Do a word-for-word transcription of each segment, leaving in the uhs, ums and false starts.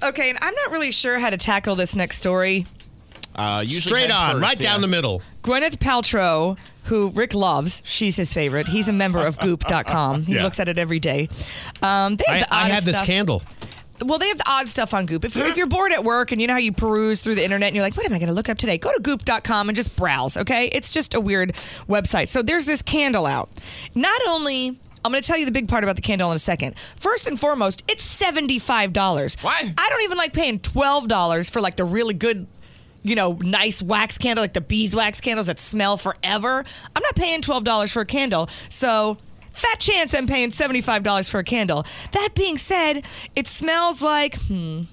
Okay, and I'm not really sure how to tackle this next story. Uh, usually Straight head on, first, right yeah. down the middle. Gwyneth Paltrow, who Rick loves, she's his favorite. He's a member of goop dot com. He Yeah. looks at it every day. Um, they have I, the I oddest have this stuff. candle. Well, they have the odd stuff on Goop. If, if you're bored at work and you know how you peruse through the internet and you're like, what am I going to look up today? Go to goop dot com and just browse, okay? It's just a weird website. So there's this candle out. Not only, I'm going to tell you the big part about the candle in a second. First and foremost, it's seventy-five dollars. What? I don't even like paying twelve dollars for like the really good, you know, nice wax candle, like the beeswax candles that smell forever. I'm not paying twelve dollars for a candle. So fat chance I'm paying seventy-five dollars for a candle. That being said, it smells like, hmm.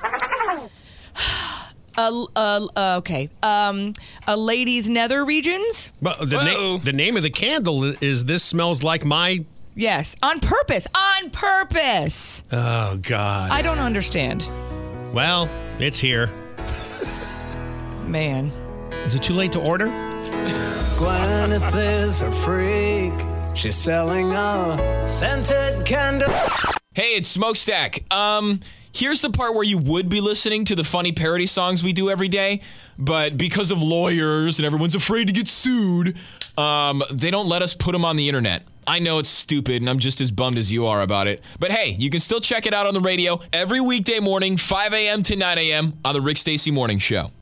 Uh, uh, uh, okay. Um, a lady's nether regions? But the, Whoa. na- the name of the candle is This Smells Like My... Yes. On purpose. On purpose. Oh, God. I don't understand. Well, it's here. Man. Is it too late to order? Gwyneth is a freak. She's selling a scented candle. Hey, it's Smokestack. Um, here's the part where you would be listening to the funny parody songs we do every day, but because of lawyers and everyone's afraid to get sued, um, they don't let us put them on the internet. I know it's stupid, and I'm just as bummed as you are about it. But hey, you can still check it out on the radio every weekday morning, five a.m. to nine a.m. on the Rick Stacy Morning Show.